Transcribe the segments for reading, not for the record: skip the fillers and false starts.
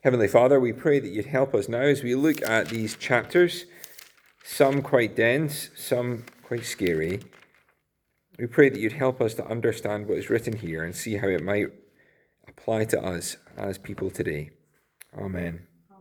Heavenly Father, we pray that you'd help us now as we look at these chapters, some quite dense, some quite scary. We pray that you'd help us to understand what is written here and see how it might apply to us as people today. Amen.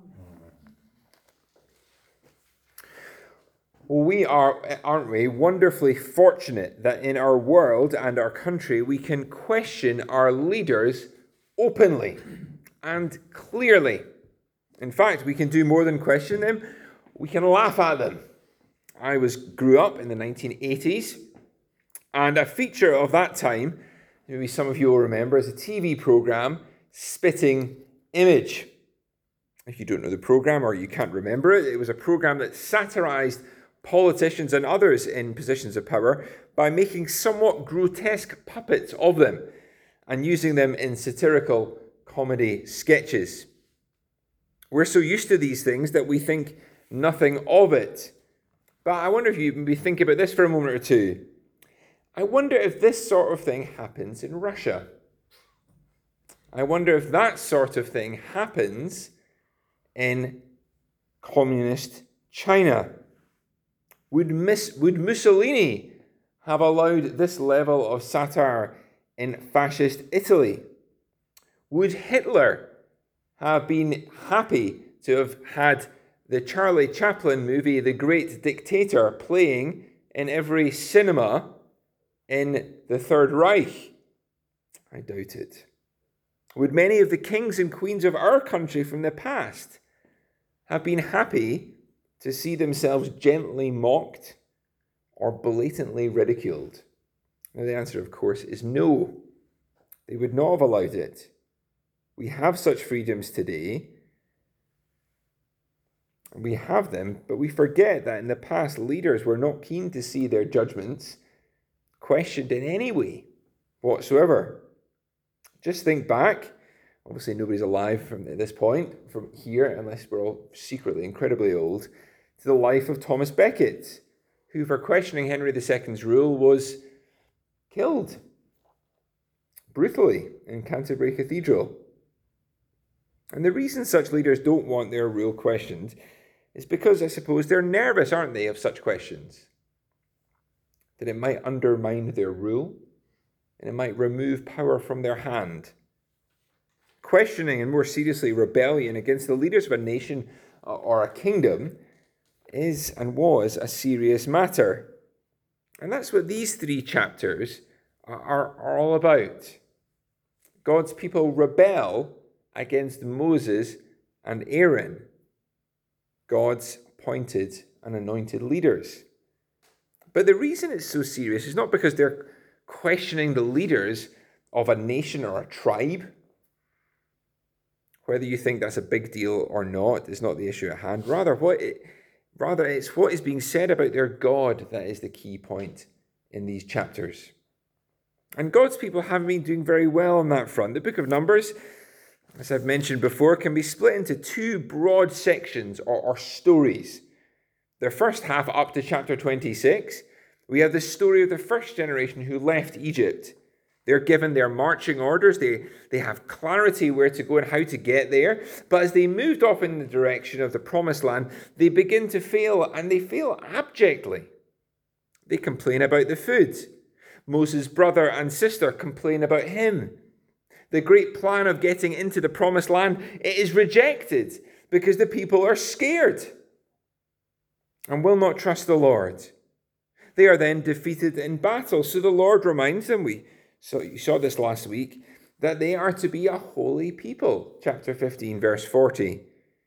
Well, we are, aren't we, wonderfully fortunate that in our world and our country we can question our leaders openly and clearly. In fact, we can do more than question them. We can laugh at them. I grew up in the 1980s, and a feature of that time, maybe some of you will remember, is a TV program, Spitting Image. If you don't know the program or you can't remember it, it was a program that satirized politicians and others in positions of power by making somewhat grotesque puppets of them and using them in satirical comedy sketches. We're so used to these things that we think nothing of it. But I wonder if you maybe think about this for a moment or two. I wonder if this sort of thing happens in Russia. I wonder if that sort of thing happens in communist China. Would Mussolini have allowed this level of satire in fascist Italy? Would Hitler have been happy to have had the Charlie Chaplin movie, The Great Dictator, playing in every cinema in the Third Reich? I doubt it. Would many of the kings and queens of our country from the past have been happy to see themselves gently mocked or blatantly ridiculed? Now, the answer, of course, is no. They would not have allowed it. We have such freedoms today. We have them, but we forget that in the past, leaders were not keen to see their judgments questioned in any way whatsoever. Just think back. Obviously, nobody's alive from this point, from here, unless we're all secretly incredibly old, to the life of Thomas Becket, who, for questioning Henry II's rule, was killed brutally in Canterbury Cathedral. And the reason such leaders don't want their rule questioned is because, I suppose, they're nervous, aren't they, of such questions? That it might undermine their rule, and it might remove power from their hand. Questioning, and more seriously, rebellion against the leaders of a nation or a kingdom is and was a serious matter. And that's what these three chapters are all about. God's people rebel against Moses and Aaron, God's appointed and anointed leaders. But the reason it's so serious is not because they're questioning the leaders of a nation or a tribe. Whether you think that's a big deal or not is not the issue at hand. Rather, it's what is being said about their God that is the key point in these chapters. And God's people have been doing very well on that front. The book of Numbers, as I've mentioned before, can be split into two broad sections or stories. The first half, up to chapter 26, we have the story of the first generation who left Egypt. They're given their marching orders. They have clarity where to go and how to get there. But as they moved off in the direction of the promised land, they begin to fail, and they fail abjectly. They complain about the food. Moses' brother and sister complain about him. The great plan of getting into the promised land, it is rejected because the people are scared and will not trust the Lord. They are then defeated in battle. So the Lord reminds them, you saw this last week, that they are to be a holy people. Chapter 15, verse 40.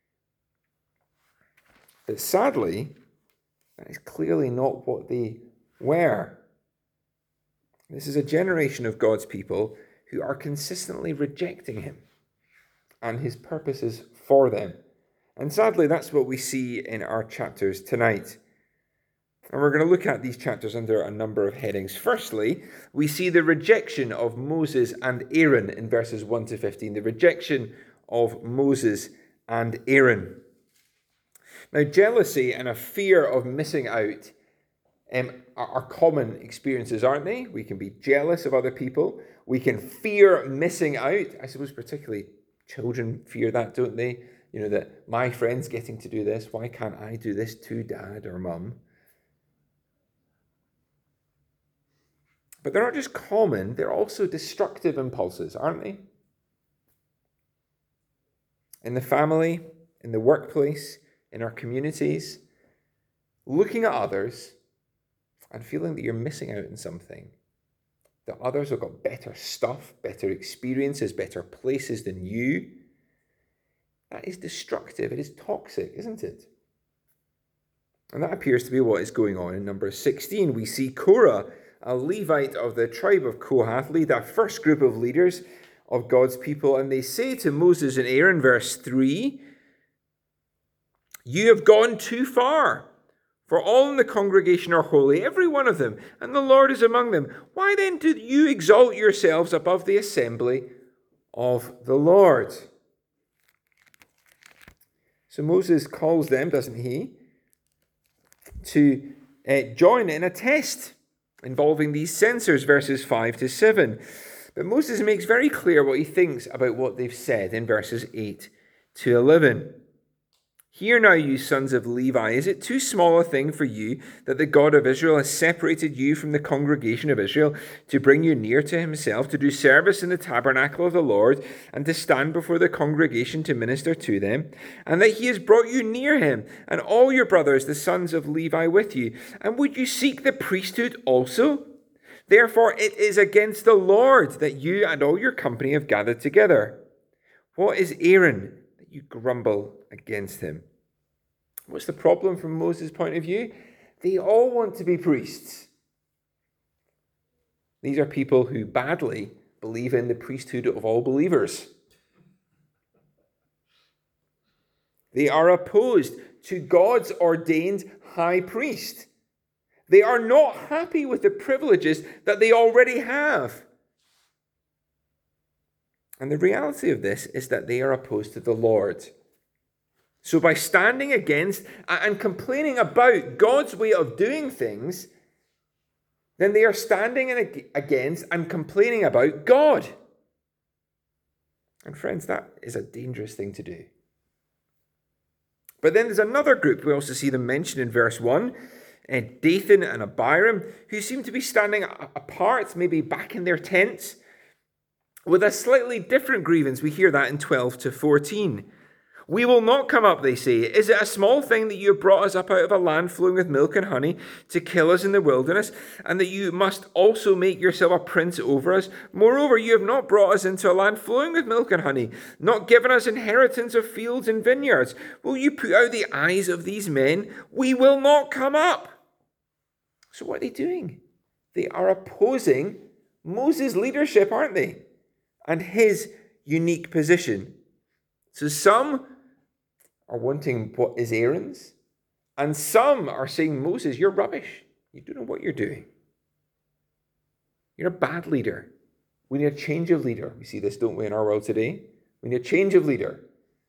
But sadly, that is clearly not what they were. This is a generation of God's people who are consistently rejecting him and his purposes for them. And sadly, that's what we see in our chapters tonight. And we're going to look at these chapters under a number of headings. Firstly, we see the rejection of Moses and Aaron in verses 1 to 15. The rejection of Moses and Aaron. Now, jealousy and a fear of missing out are common experiences, aren't they? We can be jealous of other people. We can fear missing out. I suppose particularly Children fear that, don't they? That my friend's getting to do this. Why can't I do this too, Dad or Mum? But they're not just common, they're also destructive impulses, aren't they? In the family, in the workplace, in our communities, looking at others and feeling that you're missing out on something. That others have got better stuff, better experiences, better places than you. That is destructive. It is toxic, isn't it? And that appears to be what is going on in Numbers 16. We see Korah, a Levite of the tribe of Kohath, lead that first group of leaders of God's people. And they say to Moses and Aaron, verse 3, "You have gone too far. For all in the congregation are holy, every one of them, and the Lord is among them. Why then do you exalt yourselves above the assembly of the Lord?" So Moses calls them, doesn't he, to join in a test involving these censers, verses 5 to 7. But Moses makes very clear what he thinks about what they've said in verses 8 to 11. "Hear now, you sons of Levi, is it too small a thing for you that the God of Israel has separated you from the congregation of Israel to bring you near to himself, to do service in the tabernacle of the Lord, and to stand before the congregation to minister to them? And that he has brought you near him, and all your brothers, the sons of Levi, with you? And would you seek the priesthood also? Therefore it is against the Lord that you and all your company have gathered together. What is Aaron that you grumble against him?" What's the problem from Moses' point of view? They all want to be priests. These are people who badly believe in the priesthood of all believers. They are opposed to God's ordained high priest. They are not happy with the privileges that they already have. And the reality of this is that they are opposed to the Lord. So by standing against and complaining about God's way of doing things, then they are standing against and complaining about God. And friends, that is a dangerous thing to do. But then there's another group, we also see them mentioned in verse 1, Dathan and Abiram, who seem to be standing apart, maybe back in their tents, with a slightly different grievance. We hear that in 12 to 14. "We will not come up," they say. "Is it a small thing that you have brought us up out of a land flowing with milk and honey to kill us in the wilderness, and that you must also make yourself a prince over us? Moreover, you have not brought us into a land flowing with milk and honey, not given us inheritance of fields and vineyards. Will you put out the eyes of these men? We will not come up." So what are they doing? They are opposing Moses' leadership, aren't they? And his unique position. So some are wanting what is Aaron's, and some are saying, "Moses, you're rubbish. You don't know what you're doing. You're a bad leader. We need a change of leader." We see this, don't we, in our world today? We need a change of leader.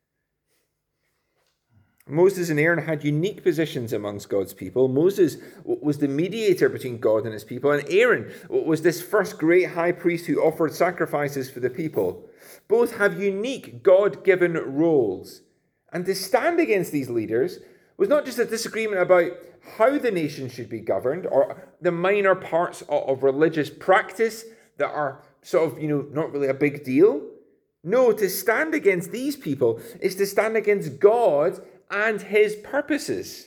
Moses and Aaron had unique positions amongst God's people. Moses was the mediator between God and his people, and Aaron was this first great high priest who offered sacrifices for the people. Both have unique God-given roles. And to stand against these leaders was not just a disagreement about how the nation should be governed or the minor parts of religious practice that are sort of, not really a big deal. No, to stand against these people is to stand against God and his purposes.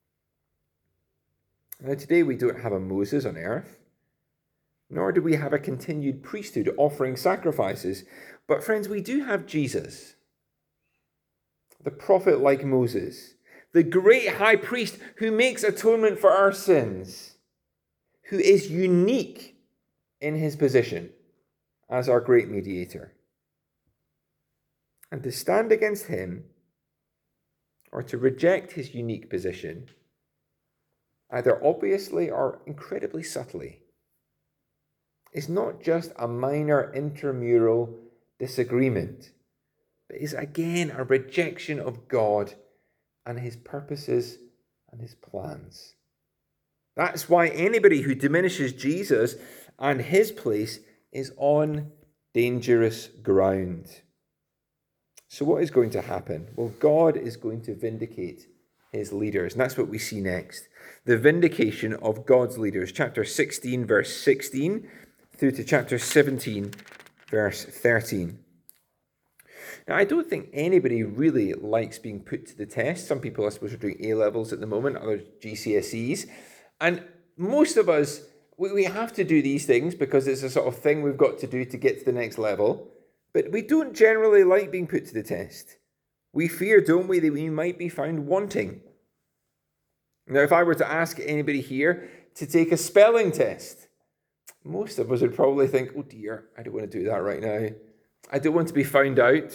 Now, today we don't have a Moses on earth, nor do we have a continued priesthood offering sacrifices. But friends, we do have Jesus, the prophet like Moses, the great high priest who makes atonement for our sins, who is unique in his position as our great mediator. And to stand against him, or to reject his unique position, either obviously or incredibly subtly, is not just a minor intramural disagreement, but is again a rejection of God and his purposes and his plans. That's why anybody who diminishes Jesus and his place is on dangerous ground. So what is going to happen? Well, God is going to vindicate his leaders. And that's what we see next. The vindication of God's leaders. Chapter 16, verse 16, through to chapter 17, verse 13. Now, I don't think anybody really likes being put to the test. Some people, I suppose, are doing A-levels at the moment, others GCSEs. And most of us, we have to do these things because it's a sort of thing we've got to do to get to the next level. But we don't generally like being put to the test. We fear, don't we, that we might be found wanting. Now, if I were to ask anybody here to take a spelling test, most of us would probably think, oh dear, I don't want to do that right now. I don't want to be found out.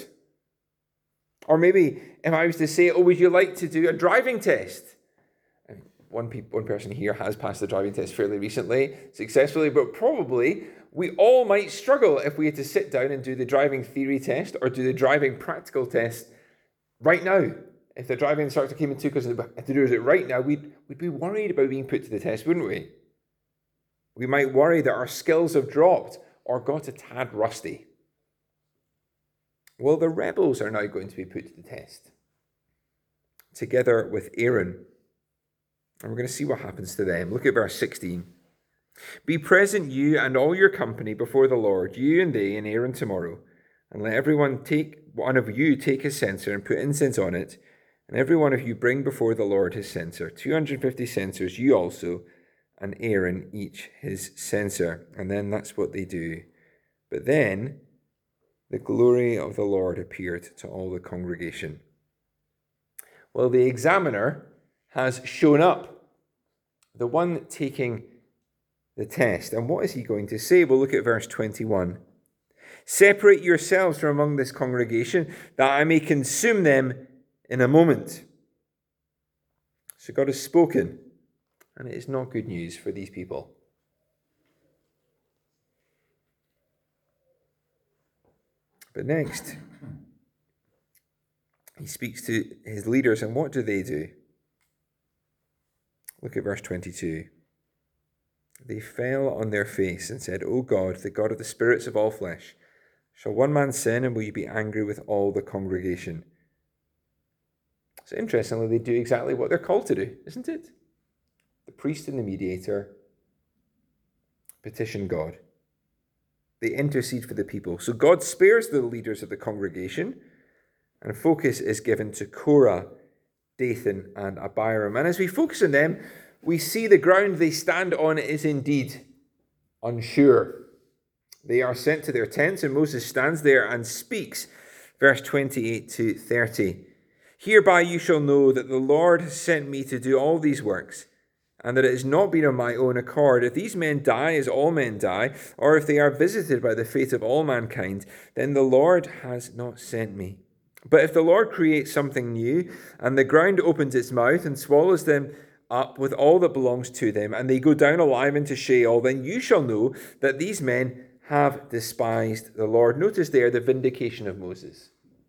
Or maybe if I was to say, oh, would you like to do a driving test? One person here has passed the driving test fairly recently, successfully, but probably we all might struggle if we had to sit down and do the driving theory test or do the driving practical test right now. If the driving instructor came and took us to do it right now, we'd be worried about being put to the test, wouldn't we? We might worry that our skills have dropped or got a tad rusty. Well, the rebels are now going to be put to the test, together with Aaron. And we're going to see what happens to them. Look at verse 16. Be present, you and all your company, before the Lord, you and they and Aaron tomorrow, and let one of you take his censer and put incense on it, and every one of you bring before the Lord his censer, 250 censers, you also, and Aaron each his censer. And then that's what they do. But then the glory of the Lord appeared to all the congregation. Well, the examiner has shown up, the one taking the test. And what is he going to say? Well, look at verse 21. Separate yourselves from among this congregation, that I may consume them in a moment. So God has spoken, and it is not good news for these people. But next, he speaks to his leaders, and what do? Look at verse 22. They fell on their face and said, O God, the God of the spirits of all flesh, shall one man sin, and will you be angry with all the congregation? So interestingly, they do exactly what they're called to do, isn't it? The priest and the mediator petition God. They intercede for the people. So God spares the leaders of the congregation, and focus is given to Korah, Dathan, and Abiram. And as we focus on them, we see the ground they stand on is indeed unsure. They are sent to their tents, and Moses stands there and speaks. Verse 28 to 30. Hereby you shall know that the Lord has sent me to do all these works, and that it has not been of my own accord. If these men die as all men die, or if they are visited by the fate of all mankind, then the Lord has not sent me. But if the Lord creates something new, and the ground opens its mouth and swallows them up with all that belongs to them, and they go down alive into Sheol, then you shall know that these men have despised the Lord. Notice there the vindication of Moses.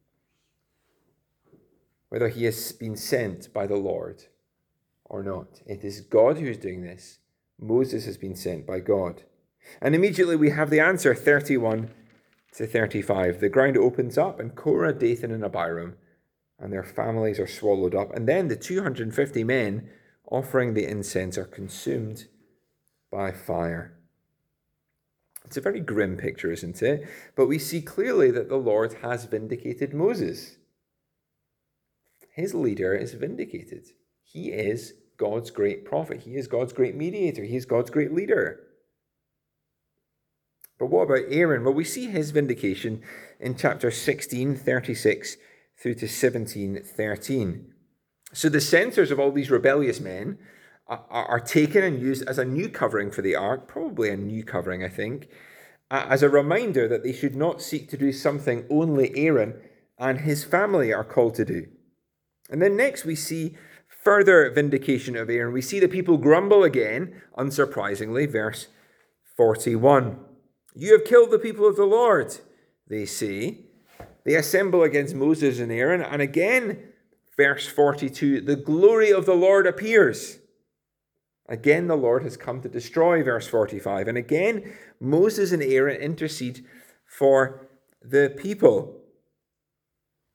Whether he has been sent by the Lord or not. It is God who is doing this. Moses has been sent by God. And immediately we have the answer, 31 to 35. The ground opens up, and Korah, Dathan, and Abiram and their families are swallowed up. And then the 250 men offering the incense are consumed by fire. It's a very grim picture, isn't it? But we see clearly that the Lord has vindicated Moses. His leader is vindicated. He is God's great prophet. He is God's great mediator. He is God's great leader. But what about Aaron? Well, we see his vindication in chapter 16, 36 through to 17, 13. So the censers of all these rebellious men are taken and used as a new covering for the ark, probably a new covering, I think, as a reminder that they should not seek to do something only Aaron and his family are called to do. And then next we see further vindication of Aaron. We see the people grumble again, unsurprisingly, verse 41. You have killed the people of the Lord, they say. They assemble against Moses and Aaron, and again, verse 42, the glory of the Lord appears. Again, the Lord has come to destroy, verse 45. And again, Moses and Aaron intercede for the people.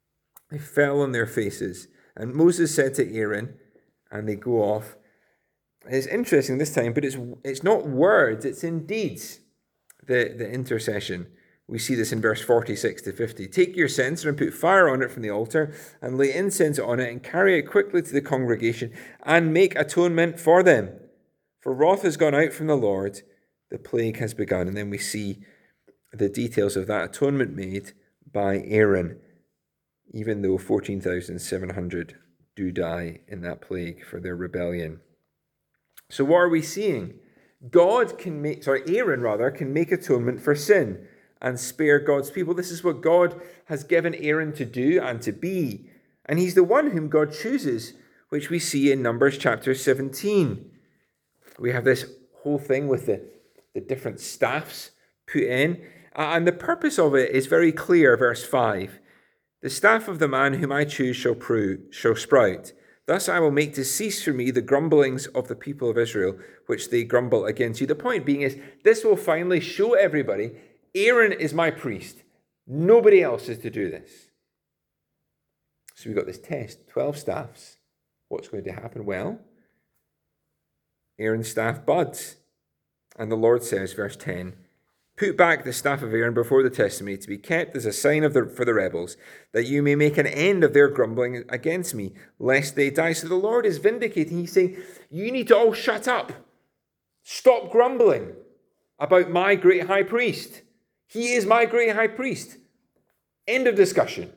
They fell on their faces. And Moses said to Aaron, and they go off. It's interesting this time, but it's not words, it's in deeds, the intercession. We see this in verse 46 to 50. Take your censer and put fire on it from the altar, and lay incense on it, and carry it quickly to the congregation, and make atonement for them. For wrath has gone out from the Lord, the plague has begun. And then we see the details of that atonement made by Aaron, even though 14,700 do die in that plague for their rebellion. So what are we seeing? Aaron can make atonement for sin and spare God's people. This is what God has given Aaron to do and to be. And he's the one whom God chooses, which we see in Numbers chapter 17. We have this whole thing with the different staffs put in. And the purpose of it is very clear, verse 5. The staff of the man whom I choose shall sprout. Thus I will make to cease from me the grumblings of the people of Israel, which they grumble against you. The point being is, this will finally show everybody, Aaron is my priest. Nobody else is to do this. So we've got this test, 12 staffs. What's going to happen? Well, Aaron's staff buds. And the Lord says, verse 10, put back the staff of Aaron before the testimony to be kept as a sign for the rebels, that you may make an end of their grumbling against me, lest they die. So the Lord is vindicating. He's saying, you need to all shut up. Stop grumbling about my great high priest. He is my great high priest. End of discussion.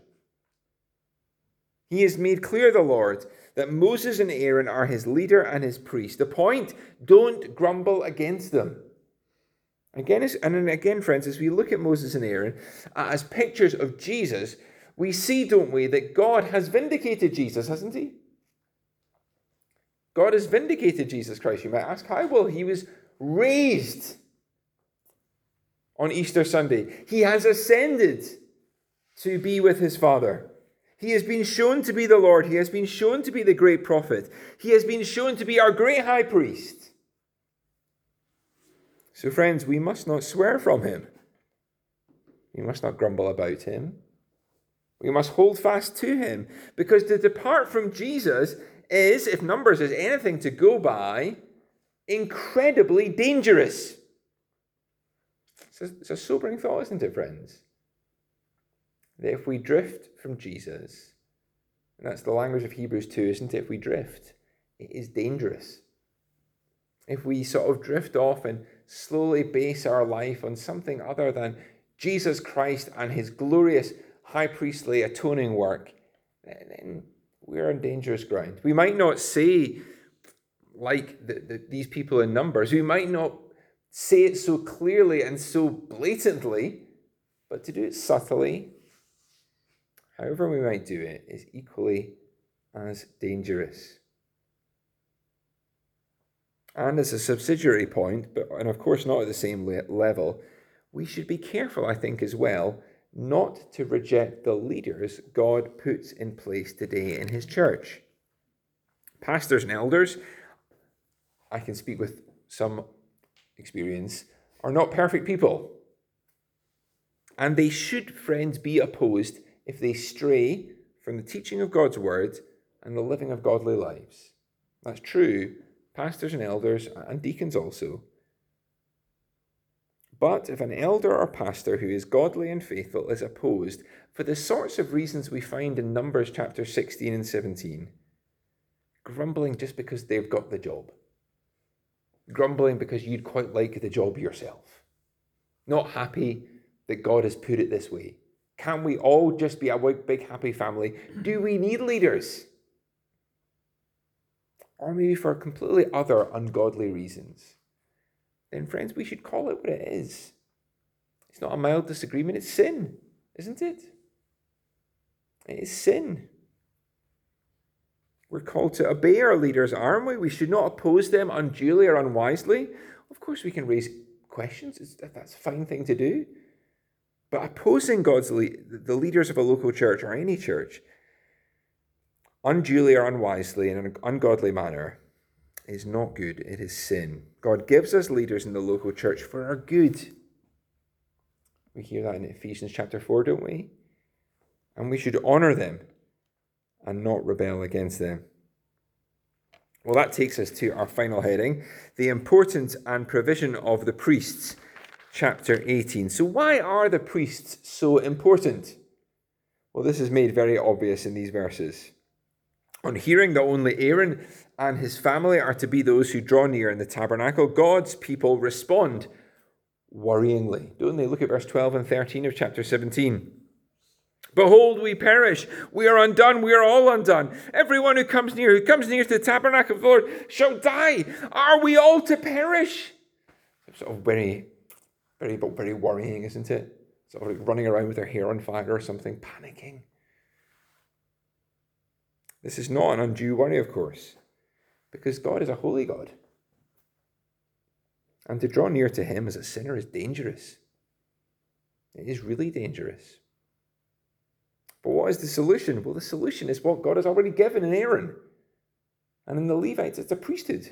He has made clear, the Lord, that Moses and Aaron are his leader and his priest. The point, don't grumble against them. Again, friends, as we look at Moses and Aaron as pictures of Jesus, we see, don't we, that God has vindicated Jesus, hasn't he? God has vindicated Jesus Christ. You might ask, how? Well, he was raised on Easter Sunday. He has ascended to be with his Father. He has been shown to be the Lord. He has been shown to be the great prophet. He has been shown to be our great high priest. So, friends, we must not swear from him. We must not grumble about him. We must hold fast to him. Because to depart from Jesus is, if Numbers is anything to go by, incredibly dangerous. It's a sobering thought, isn't it, friends? That if we drift from Jesus, and that's the language of Hebrews 2, isn't it? If we drift, it is dangerous. If we sort of drift off and slowly base our life on something other than Jesus Christ and his glorious high priestly atoning work, then we're on dangerous ground. We might not say, like these people in Numbers, we might not say it so clearly and so blatantly, but to do it subtly, however we might do it, is equally as dangerous. And as a subsidiary point, and of course not at the same level, we should be careful, I think, as well, not to reject the leaders God puts in place today in his church. Pastors and elders, I can speak with some experience, are not perfect people. And they should, friends, be opposed if they stray from the teaching of God's word and the living of godly lives. That's true, pastors and elders and deacons also. But if an elder or pastor who is godly and faithful is opposed for the sorts of reasons we find in Numbers chapter 16 and 17, grumbling just because they've got the job, grumbling because you'd quite like the job yourself, not happy that God has put it this way. Can we all just be a big happy family? Do we need leaders? Or maybe for completely other ungodly reasons? Then, friends, we should call it what it is. It's not a mild disagreement, it's sin, isn't it? It is sin. We're called to obey our leaders, aren't we? We should not oppose them unduly or unwisely. Of course, we can raise questions. That's a fine thing to do. But opposing the leaders of a local church or any church unduly or unwisely in an ungodly manner is not good. It is sin. God gives us leaders in the local church for our good. We hear that in Ephesians chapter 4, don't we? And we should honour them and not rebel against them. Well, that takes us to our final heading, the importance and provision of the priests, chapter 18. So why are the priests so important? Well, this is made very obvious in these verses. On hearing that only Aaron and his family are to be those who draw near in the tabernacle, God's people respond worryingly, don't they? Look at verse 12 and 13 of chapter 17. Behold, we perish. We are undone. We are all undone. Everyone who comes near to the tabernacle of the Lord shall die. Are we all to perish? It's sort of very, very, very worrying, isn't it? Sort of like running around with their hair on fire or something, panicking. This is not an undue worry, of course, because God is a holy God. And to draw near to him as a sinner is dangerous. It is really dangerous. But what is the solution? Well, the solution is what God has already given in Aaron. And in the Levites, it's a priesthood.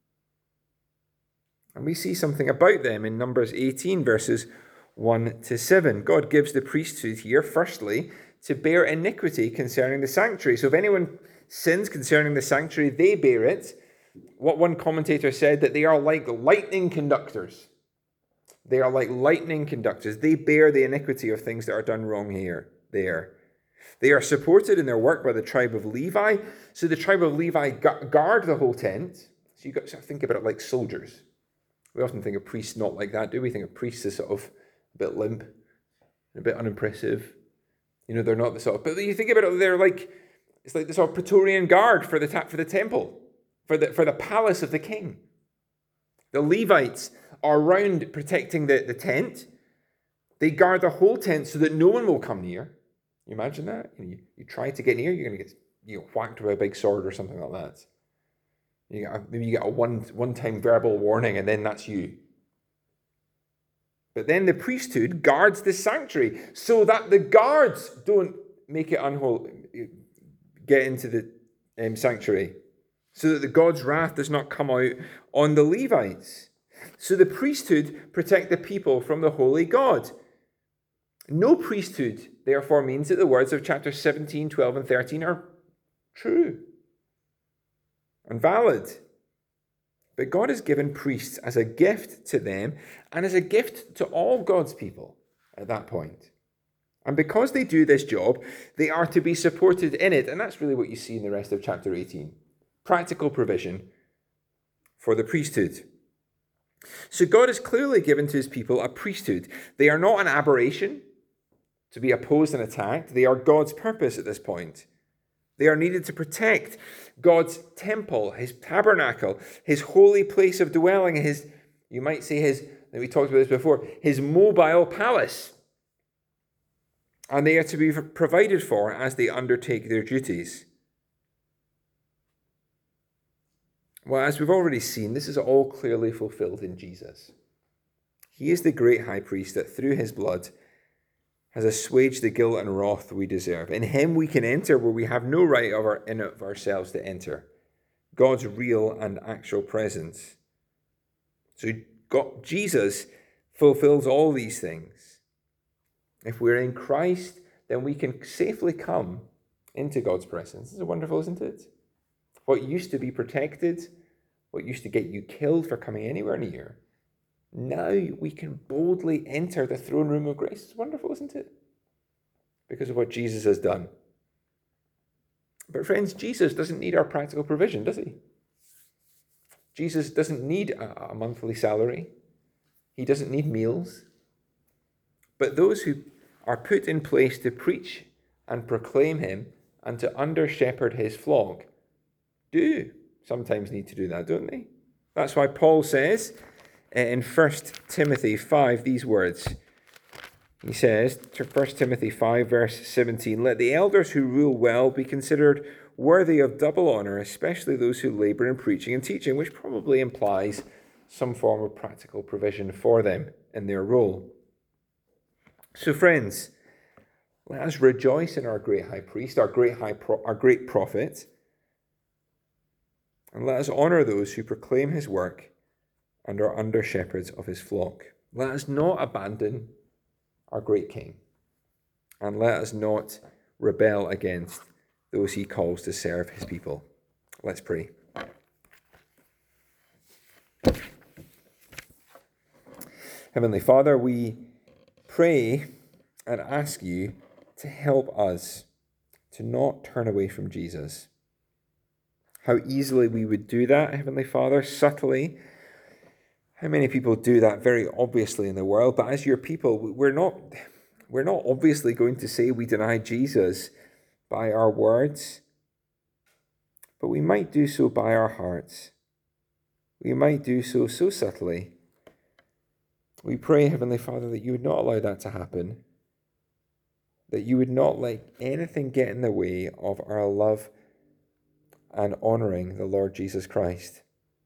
And we see something about them in Numbers 18, verses 1 to 7. God gives the priesthood here, firstly, to bear iniquity concerning the sanctuary. So if anyone sins concerning the sanctuary, they bear it. What one commentator said, that they are like lightning conductors. They are like lightning conductors. They bear the iniquity of things that are done wrong there. They are supported in their work by the tribe of Levi. So the tribe of Levi guard the whole tent. So you've got to think about it like soldiers. We often think of priests not like that, do we? Think of priests as sort of a bit limp, a bit unimpressive. You know, they're not the sort of, but you think about it, they're like, it's like the sort of Praetorian guard for the temple, for the palace of the king. The Levites are around protecting the tent. They guard the whole tent so that no one will come near. You imagine that? You try to get near, you're going to get whacked with a big sword or something like that. Maybe you get a one-time verbal warning, and then that's you. But then the priesthood guards the sanctuary so that the guards don't make it unholy, get into the sanctuary, so that the God's wrath does not come out on the Levites. So the priesthood protect the people from the holy God. No priesthood, therefore, means that the words of chapter 17, 12, and 13 are true and valid. But God has given priests as a gift to them and as a gift to all God's people at that point. And because they do this job, they are to be supported in it. And that's really what you see in the rest of chapter 18. Practical provision for the priesthood. So God has clearly given to his people a priesthood. They are not an aberration to be opposed and attacked. They are God's purpose at this point. They are needed to protect God's temple, his tabernacle, his holy place of dwelling, you might say we talked about this before, his mobile palace. And they are to be provided for as they undertake their duties. Well, as we've already seen, this is all clearly fulfilled in Jesus. He is the great high priest that through his blood has assuaged the guilt and wrath we deserve. In him we can enter where we have no right in of ourselves to enter. God's real and actual presence. So Jesus fulfills all these things. If we're in Christ, then we can safely come into God's presence. This is wonderful, isn't it? What used to be protected, what used to get you killed for coming anywhere near, now we can boldly enter the throne room of grace. It's wonderful, isn't it? Because of what Jesus has done. But friends, Jesus doesn't need our practical provision, does he? Jesus doesn't need a monthly salary. He doesn't need meals. But those who are put in place to preach and proclaim him and to under-shepherd his flock do sometimes need to do that, don't they? That's why Paul says in 1 Timothy 5 these words. He says, 1 Timothy 5 verse 17, "Let the elders who rule well be considered worthy of double honor, especially those who labor in preaching and teaching," which probably implies some form of practical provision for them in their role. So friends, let us rejoice in our great high priest, our great prophet, and let us honor those who proclaim his work and are under shepherds of his flock. Let us not abandon our great king, and let us not rebel against those he calls to serve his people. Let's pray. Heavenly Father, we pray and ask you to help us to not turn away from Jesus. How easily we would do that, Heavenly Father, subtly. How many people do that very obviously in the world, but as your people, we're not obviously going to say we deny Jesus by our words, but we might do so by our hearts. We might do so subtly. We pray, Heavenly Father, that you would not allow that to happen, that you would not let anything get in the way of our love and honouring the Lord Jesus Christ.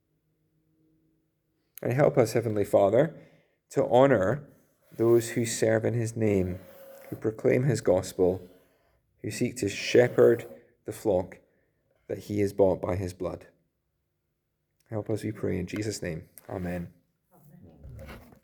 And help us, Heavenly Father, to honour those who serve in his name, who proclaim his gospel, who seek to shepherd the flock that he has bought by his blood. Help us, we pray, in Jesus' name. Amen.